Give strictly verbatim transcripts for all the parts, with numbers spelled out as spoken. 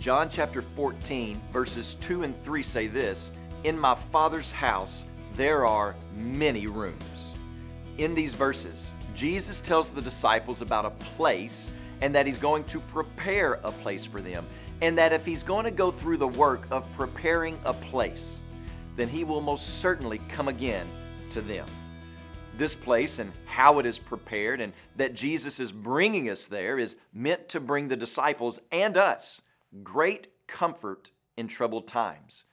John chapter fourteen, verses two and three say this, "In my Father's house there are many rooms." In these verses, Jesus tells the disciples about a place and that he's going to prepare a place for them, and that if he's going to go through the work of preparing a place, then he will most certainly come again to them. This place and how it is prepared and that Jesus is bringing us there is meant to bring the disciples and us great comfort in troubled times.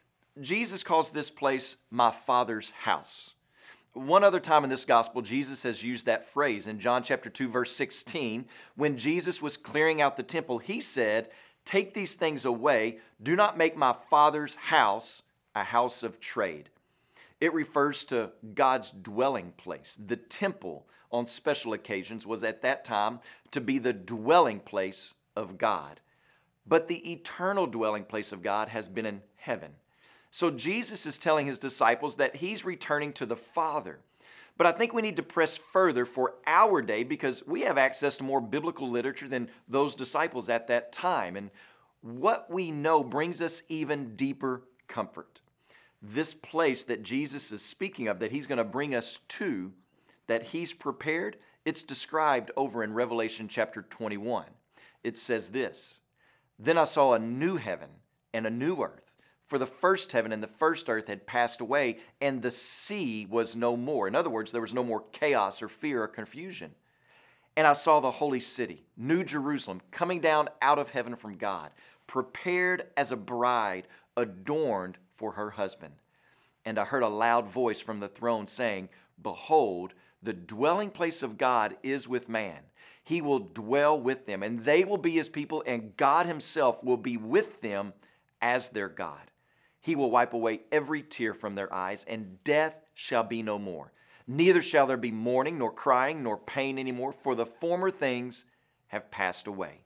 Jesus calls this place my Father's house. One other time in this gospel, Jesus has used that phrase in John chapter two, verse sixteen. When Jesus was clearing out the temple, he said, "Take these things away. Do not make my Father's house a house of trade." It refers to God's dwelling place. The temple on special occasions was at that time to be the dwelling place of God. But the eternal dwelling place of God has been in heaven. So Jesus is telling his disciples that he's returning to the Father. But I think we need to press further for our day because we have access to more biblical literature than those disciples at that time. And what we know brings us even deeper comfort. This place that Jesus is speaking of, that he's going to bring us to, that he's prepared, it's described over in Revelation chapter twenty-one. It says this, "Then I saw a new heaven and a new earth. For the first heaven and the first earth had passed away, and the sea was no more." In other words, there was no more chaos or fear or confusion. "And I saw the holy city, New Jerusalem, coming down out of heaven from God, prepared as a bride adorned for her husband. And I heard a loud voice from the throne saying, 'Behold, the dwelling place of God is with man. He will dwell with them, and they will be his people, and God himself will be with them as their God. He will wipe away every tear from their eyes, and death shall be no more. Neither shall there be mourning, nor crying, nor pain anymore, for the former things have passed away.'"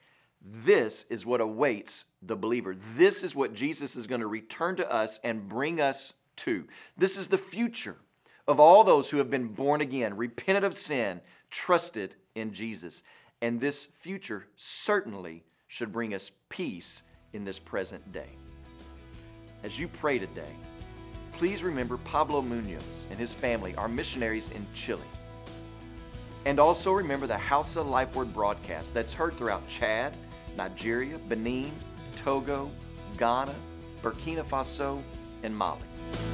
This is what awaits the believer. This is what Jesus is going to return to us and bring us to. This is the future of all those who have been born again, repented of sin, trusted in Jesus. And this future certainly should bring us peace in this present day. As you pray today, please remember Pablo Munoz and his family are missionaries in Chile. And also remember the Hausa Life Word broadcast that's heard throughout Chad, Nigeria, Benin, Togo, Ghana, Burkina Faso, and Mali.